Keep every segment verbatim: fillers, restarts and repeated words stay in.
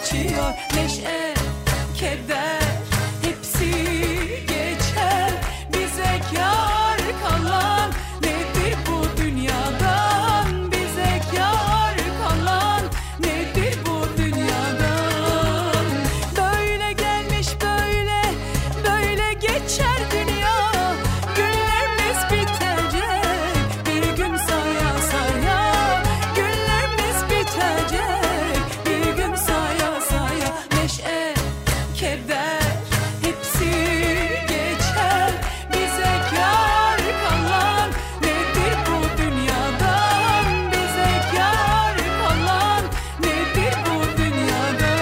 geçiyor. Neşe, keder hepsi geçer. Bize kâr kalan nedir bu dünyadan? Bize kâr kalan nedir bu dünyadan? Böyle gelmiş böyle, böyle geçer dünya. Günlerimiz bitecek, bir gün saya saya. Günlerimiz bitecek, bir gün saya saya. Neşe, keder hepsi geçer. Bize kâr kalan nedir bu dünyadan? Bize kâr kalan nedir bu dünyadan?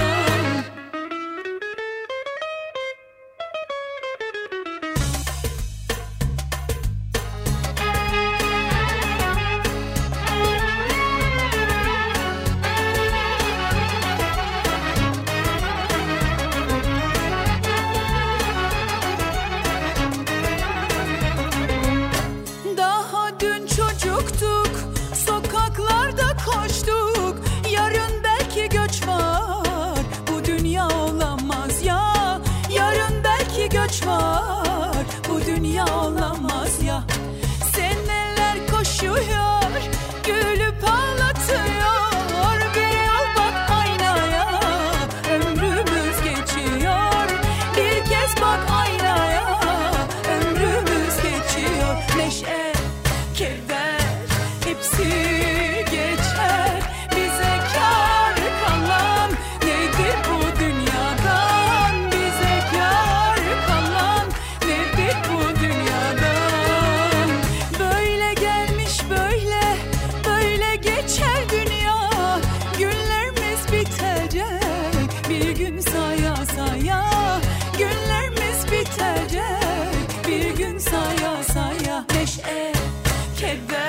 Daha dün çocuktuk, sokaklarda koştuk. Yarın belki göç var, bu dünya olamaz ya. Yarın belki göç var, bu dünya olamaz ya. Seneler koşuyor, gülüp ağlatıyor. Bir yol bak aynaya, ömrümüz geçiyor. Bir kez bak aynaya, ömrümüz geçiyor. Neşe, keder hepsi geçer. Bize kâr kalan nedir bu dünyadan? Bize kâr kalan nedir bu dünyadan? Böyle gelmiş böyle, böyle geçer dünya. Günlerimiz bitecek, bir gün saya saya. Günlerimiz bitecek, bir gün saya saya. Neşe, keder